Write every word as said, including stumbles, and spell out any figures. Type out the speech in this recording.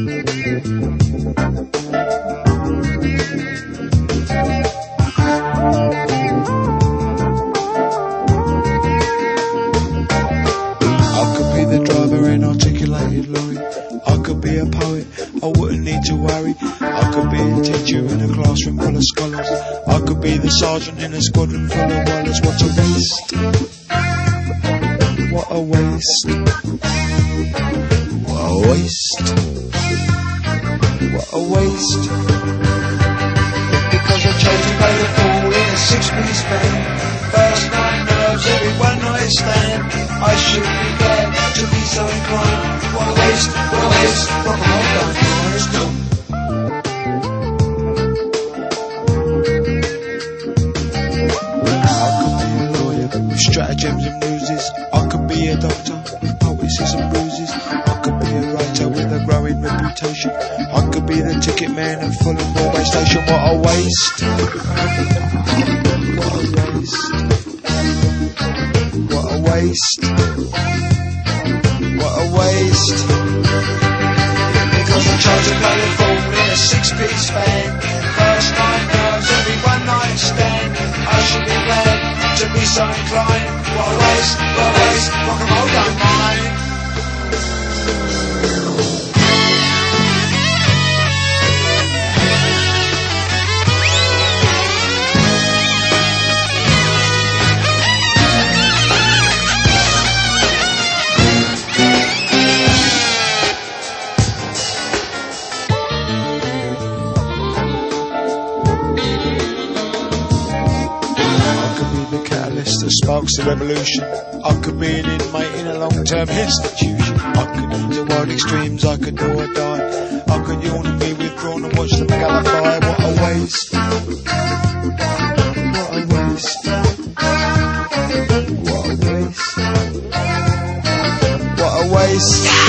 Sergeant in a squadron full of wallers. What a waste. What a waste. What a waste. What a waste. Because I chose to play the fool in a six-piece band. First night nerves, every one night stand. I should be glad to be so inclined. What a waste, what a waste. Rock and roll done, it's done. Stratagems and ruses. I could be a doctor, poets and bruises. I could be a writer with a growing reputation. I could be the ticket man at Fulham Railway Station. What a waste. What a waste. What a waste. What a waste. Because I tried to play the fool in a six-piece band. First night nerves, every one night stand. I should be glad to be so inclined. What a waste, what a waste. Rock and roll don't mind. That sparks the revolution. I could be an inmate in a long-term institution. I could into wild extremes, I could do or die. I could yawn and be withdrawn and watch the gala fly. What a waste. What a waste. What a waste. What a waste.